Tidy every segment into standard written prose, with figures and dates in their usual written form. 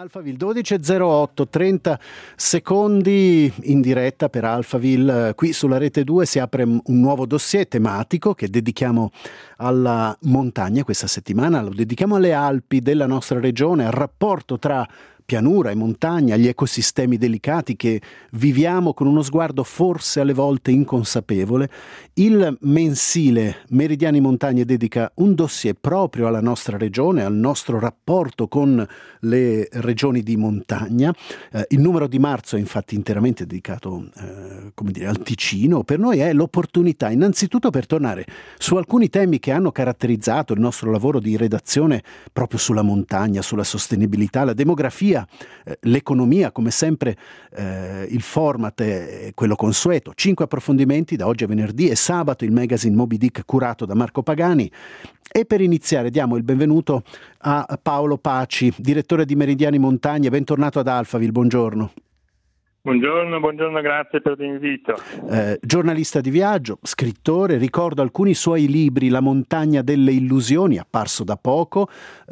Alphaville 12.08, 30 secondi in diretta per Alphaville. Qui sulla Rete 2 si apre un nuovo dossier tematico che dedichiamo alla montagna questa settimana, lo dedichiamo alle Alpi della nostra regione, al rapporto tra pianura e montagna, gli ecosistemi delicati che viviamo con uno sguardo forse alle volte inconsapevole. Il mensile Meridiani Montagne dedica un dossier proprio alla nostra regione, al nostro rapporto con le regioni di montagna. Il numero di marzo è infatti interamente dedicato al Ticino. Per noi è l'opportunità innanzitutto per tornare su alcuni temi che hanno caratterizzato il nostro lavoro di redazione proprio sulla montagna, sulla sostenibilità, la demografia, l'economia. Come sempre il format è quello consueto: 5 approfondimenti da oggi a venerdì e sabato il magazine Moby Dick curato da Marco Pagani. E per iniziare diamo il benvenuto a Paolo Paci, direttore di Meridiani Montagne. Bentornato ad Alphaville, buongiorno. Buongiorno, grazie per l'invito. Giornalista di viaggio, scrittore, ricordo alcuni suoi libri: La montagna delle illusioni, apparso da poco,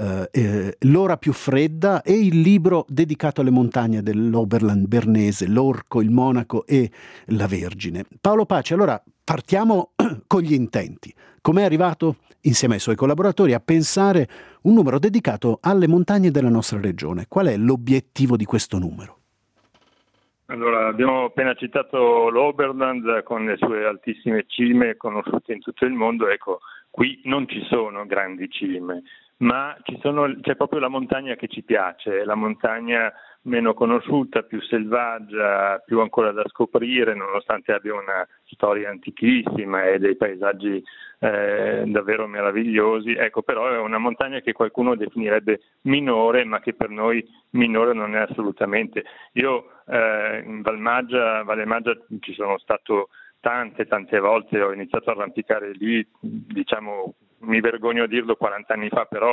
L'ora più fredda, e il libro dedicato alle montagne dell'Oberland bernese, L'Orco, il Monaco e la Vergine. Paolo Paci, allora partiamo con gli intenti. Com'è arrivato, insieme ai suoi collaboratori, a pensare un numero dedicato alle montagne della nostra regione? Qual è l'obiettivo di questo numero? Allora, abbiamo appena citato l'Oberland con le sue altissime cime conosciute in tutto il mondo. Ecco, qui non ci sono grandi cime, ma c'è proprio la montagna che ci piace, la montagna meno conosciuta, più selvaggia, più ancora da scoprire, nonostante abbia una storia antichissima e dei paesaggi davvero meravigliosi. Ecco, però è una montagna che qualcuno definirebbe minore, ma che per noi minore non è assolutamente. Io in Valle Maggia ci sono stato tante volte, ho iniziato a arrampicare lì, diciamo, mi vergogno a dirlo, 40 anni fa, però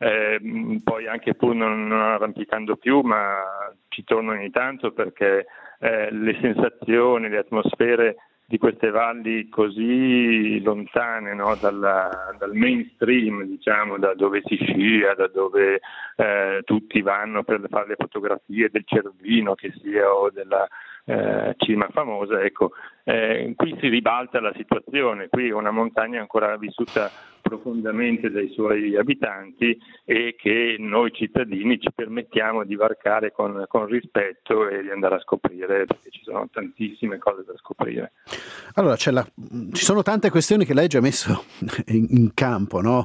poi anche pur non arrampicando più, ma ci torno ogni tanto perché le sensazioni, le atmosfere di queste valli così lontane, no, dal mainstream, diciamo, da dove si scia, da dove tutti vanno per fare le fotografie del Cervino che sia, o della cima famosa. Ecco, qui si ribalta la situazione. Qui è una montagna ancora vissuta profondamente dai suoi abitanti e che noi cittadini ci permettiamo di varcare con rispetto e di andare a scoprire, perché ci sono tantissime cose da scoprire. Allora, ci sono tante questioni che lei ha già messo in campo, no?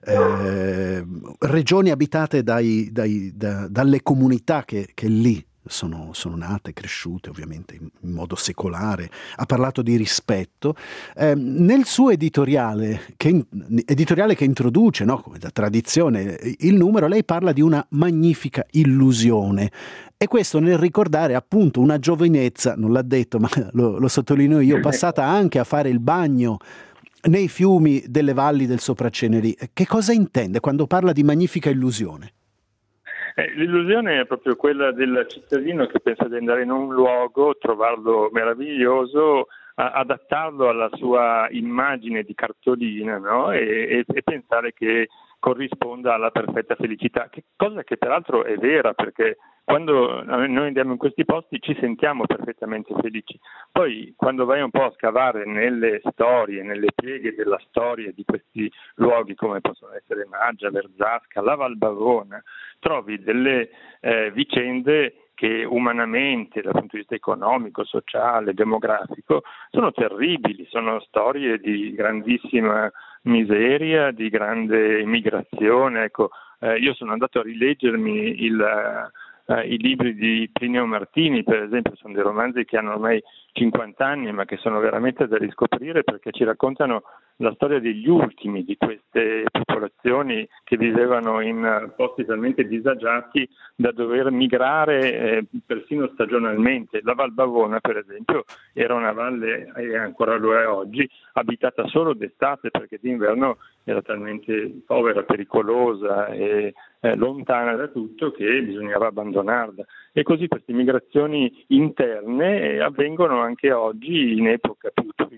Regioni abitate dalle comunità che lì sono nate, cresciute ovviamente in modo secolare. Ha parlato di rispetto. Nel suo editoriale che introduce, no, come da tradizione, il numero, lei parla di una magnifica illusione. E questo nel ricordare appunto una giovinezza, non l'ha detto ma lo sottolineo io, passata anche a fare il bagno nei fiumi delle valli del Sopraceneri. Che cosa intende quando parla di magnifica illusione? L'illusione è proprio quella del cittadino che pensa di andare in un luogo, trovarlo meraviglioso, adattarlo alla sua immagine di cartolina, no? e pensare che corrisponda alla perfetta felicità, cosa che peraltro è vera, perché quando noi andiamo in questi posti ci sentiamo perfettamente felici. Poi quando vai un po' a scavare nelle storie, nelle pieghe della storia di questi luoghi, come possono essere Maggia, Verzasca, la Val Bavona, trovi delle vicende che umanamente, dal punto di vista economico, sociale, demografico, sono terribili, sono storie di grandissima miseria, di grande immigrazione. Ecco, io sono andato a rileggermi i libri di Plinio Martini, per esempio, sono dei romanzi che hanno ormai 50 anni, ma che sono veramente da riscoprire, perché ci raccontano la storia degli ultimi di queste popolazioni che vivevano in posti talmente disagiati da dover migrare persino stagionalmente. La Val Bavona, per esempio, era una valle, e ancora lo è oggi, abitata solo d'estate, perché d'inverno era talmente povera, pericolosa e lontana da tutto che bisognava abbandonarla. E così queste migrazioni interne avvengono anche oggi in epoca più turistica,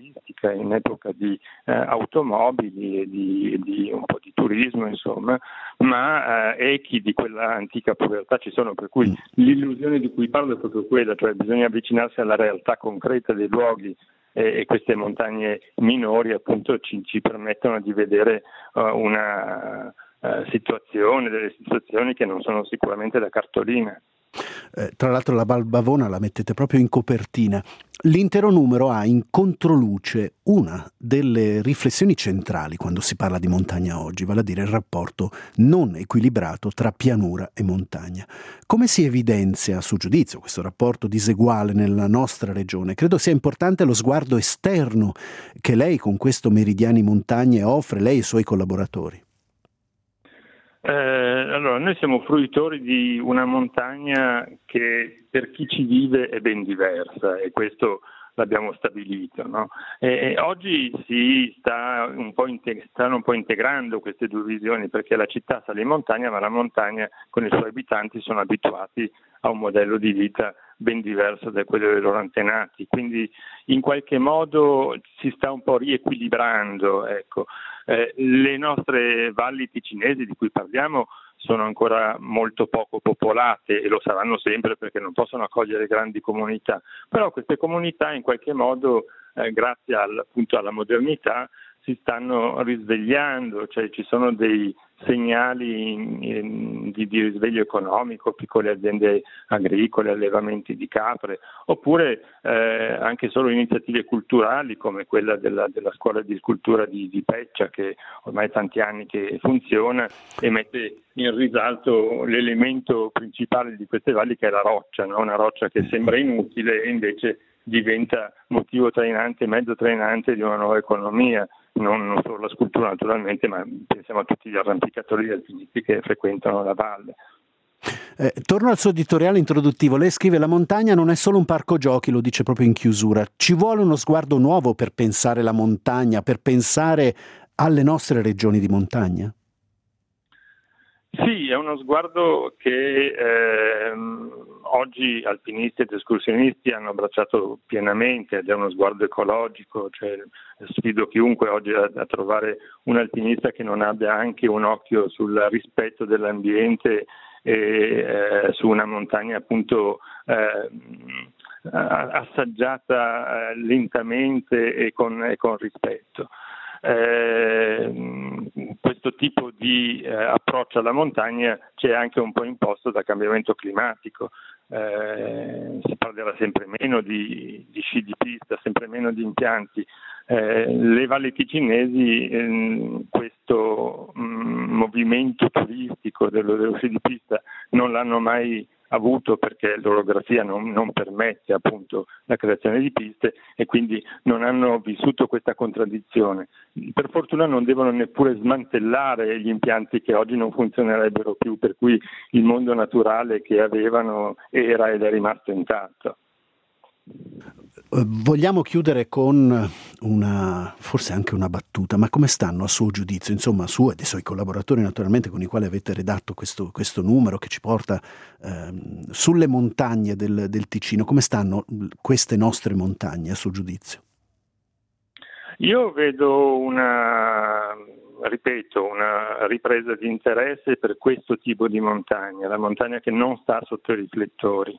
economica, in epoca di automobili e di un po' di turismo, insomma, ma echi di quella antica povertà ci sono, per cui l'illusione di cui parlo è proprio quella, cioè bisogna avvicinarsi alla realtà concreta dei luoghi, e queste montagne minori appunto ci permettono di vedere una situazione, delle situazioni che non sono sicuramente da cartolina. Tra l'altro la Val Bavona la mettete proprio in copertina. L'intero numero ha in controluce una delle riflessioni centrali quando si parla di montagna oggi, vale a dire il rapporto non equilibrato tra pianura e montagna. Come si evidenzia, a suo giudizio, questo rapporto diseguale nella nostra regione? Credo sia importante lo sguardo esterno che lei con questo Meridiani Montagne offre, lei e i suoi collaboratori. Allora, noi siamo fruitori di una montagna che per chi ci vive è ben diversa, e questo l'abbiamo stabilito, no? E oggi si stanno un po' integrando queste due visioni, perché la città sale in montagna, ma la montagna con i suoi abitanti sono abituati a un modello di vita ben diverso da quello dei loro antenati, quindi in qualche modo si sta un po' riequilibrando, ecco. Le nostre valli ticinesi di cui parliamo sono ancora molto poco popolate e lo saranno sempre perché non possono accogliere grandi comunità, però queste comunità in qualche modo grazie appunto alla modernità si stanno risvegliando, cioè ci sono dei segnali di risveglio economico, piccole aziende agricole, allevamenti di capre, oppure anche solo iniziative culturali come quella della scuola di scultura di Peccia, che ormai è tanti anni che funziona e mette in risalto l'elemento principale di queste valli, che è la roccia, no? Una roccia che sembra inutile e invece diventa motivo trainante, mezzo trainante di una nuova economia. Non solo la scultura naturalmente, ma pensiamo a tutti gli arrampicatori alpinisti che frequentano la valle. Torno al suo editoriale introduttivo. Lei scrive: la montagna non è solo un parco giochi, lo dice proprio in chiusura. Ci vuole uno sguardo nuovo per pensare la montagna, per pensare alle nostre regioni di montagna? Sì, è uno sguardo che oggi alpinisti ed escursionisti hanno abbracciato pienamente, ed è uno sguardo ecologico, cioè sfido chiunque oggi a trovare un alpinista che non abbia anche un occhio sul rispetto dell'ambiente e su una montagna appunto assaggiata lentamente e con rispetto. Questo tipo di approccio alla montagna c'è anche un po' imposto dal cambiamento climatico. Si parlerà sempre meno di sci di pista, sempre meno di impianti. Le valli ticinesi questo movimento turistico dello sci di pista non l'hanno mai avuto, perché l'orografia non permette appunto la creazione di piste, e quindi non hanno vissuto questa contraddizione. Per fortuna non devono neppure smantellare gli impianti che oggi non funzionerebbero più, per cui il mondo naturale che avevano era ed è rimasto intatto. Vogliamo chiudere con forse anche una battuta, ma come stanno a suo giudizio, insomma, su e dei suoi collaboratori naturalmente, con i quali avete redatto questo numero che ci porta sulle montagne del Ticino, come stanno queste nostre montagne a suo giudizio? Io vedo una ripresa di interesse per questo tipo di montagna, la montagna che non sta sotto i riflettori,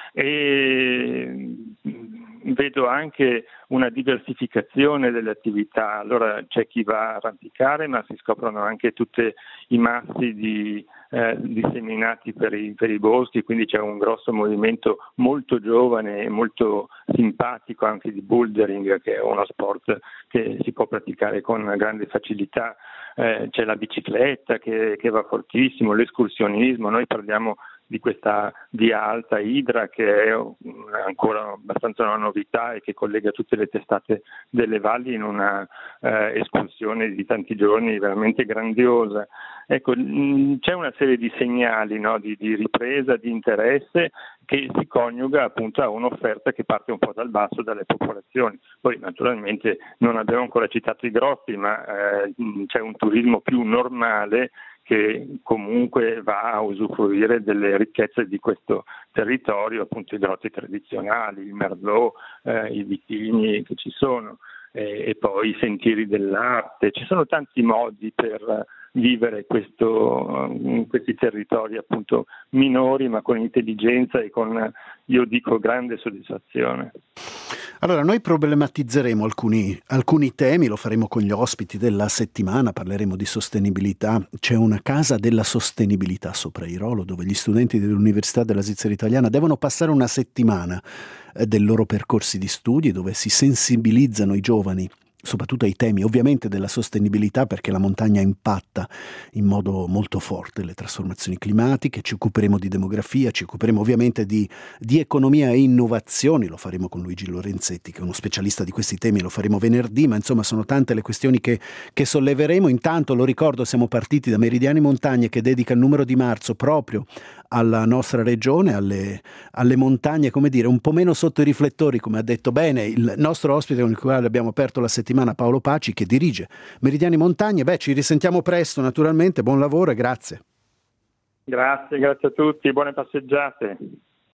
e vedo anche una diversificazione delle attività. Allora c'è chi va a arrampicare, ma si scoprono anche tutti i massi disseminati per i boschi, quindi c'è un grosso movimento molto giovane e molto simpatico anche di bouldering, che è uno sport che si può praticare con grande facilità. C'è la bicicletta che va fortissimo, l'escursionismo. Noi parliamo di questa via alta Idra, che è ancora abbastanza una novità e che collega tutte le testate delle valli in una escursione di tanti giorni veramente grandiosa. Ecco, c'è una serie di segnali, no, di ripresa, di interesse, che si coniuga appunto a un'offerta che parte un po' dal basso, dalle popolazioni. Poi naturalmente non abbiamo ancora citato i grossi, ma c'è un turismo più normale che comunque va a usufruire delle ricchezze di questo territorio, appunto i grossi tradizionali, il merlot, i vitigni che ci sono. e poi i sentieri dell'arte. Ci sono tanti modi per vivere questi territori appunto minori, ma con intelligenza e con, io dico, grande soddisfazione. Allora, noi problematizzeremo alcuni temi, lo faremo con gli ospiti della settimana, parleremo di sostenibilità. C'è una casa della sostenibilità sopra Irolo, dove gli studenti dell'Università della Svizzera Italiana devono passare una settimana dei loro percorsi di studi, dove si sensibilizzano i giovani soprattutto ai temi ovviamente della sostenibilità, perché la montagna impatta in modo molto forte le trasformazioni climatiche. Ci occuperemo di demografia, ci occuperemo ovviamente di economia e innovazioni, lo faremo con Luigi Lorenzetti che è uno specialista di questi temi, lo faremo venerdì, ma insomma sono tante le questioni che solleveremo. Intanto lo ricordo, siamo partiti da Meridiani Montagne, che dedica il numero di marzo proprio alla nostra regione, alle montagne, come dire, un po' meno sotto i riflettori, come ha detto bene il nostro ospite con il quale abbiamo aperto la settimana, Paolo Paci, che dirige Meridiani Montagne. Ci risentiamo presto naturalmente, buon lavoro e grazie. Grazie a tutti, buone passeggiate.